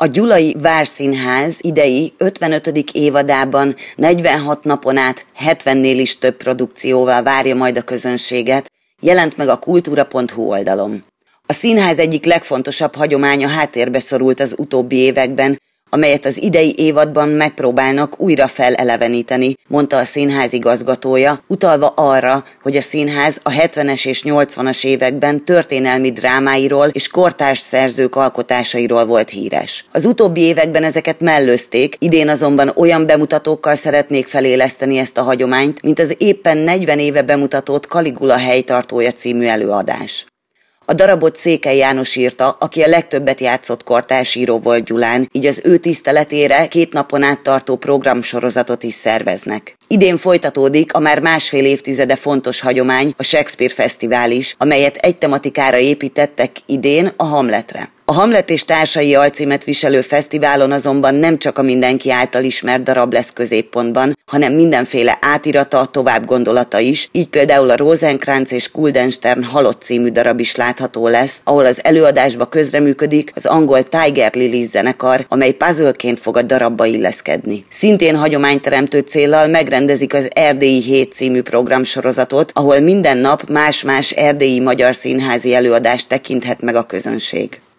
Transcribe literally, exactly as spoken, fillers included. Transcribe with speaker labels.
Speaker 1: A Gyulai Várszínház idei ötvenötödik évadában negyvenhat napon át hetvennél is több produkcióval várja majd a közönséget, jelent meg a kultúra pont hu oldalon. A színház egyik legfontosabb hagyománya háttérbe szorult az utóbbi években, amelyet az idei évadban megpróbálnak újra feleleveníteni, mondta a színház igazgatója, utalva arra, hogy a színház a hetvenes és nyolcvanas években történelmi drámáiról és kortárs szerzők alkotásairól volt híres. Az utóbbi években ezeket mellőzték, idén azonban olyan bemutatókkal szeretnék feléleszteni ezt a hagyományt, mint az éppen negyven éve bemutatott Kaligula helytartója című előadás. A darabot Székely János írta, aki a legtöbbet játszott kortársíró volt Gyulán, így az ő tiszteletére két napon át tartó programsorozatot is szerveznek. Idén folytatódik a már másfél évtizede fontos hagyomány, a Shakespeare Fesztivál is, amelyet egy tematikára építettek idén, a Hamletre. A Hamlet és társai alcímet viselő fesztiválon azonban nem csak a mindenki által ismert darab lesz középpontban, hanem mindenféle átirata, továbbgondolata is, így például a Rosenkrantz és Guildenstern Halott című darab is látható lesz, ahol az előadásba közreműködik az angol Tiger Lilies zenekar, amely puzzleként fog a darabba illeszkedni. Szintén hagyományteremtő céllal megrendezik az Erdélyi Hét című programsorozatot, ahol minden nap más-más erdélyi magyar színházi előadást tekinthet meg a közönség.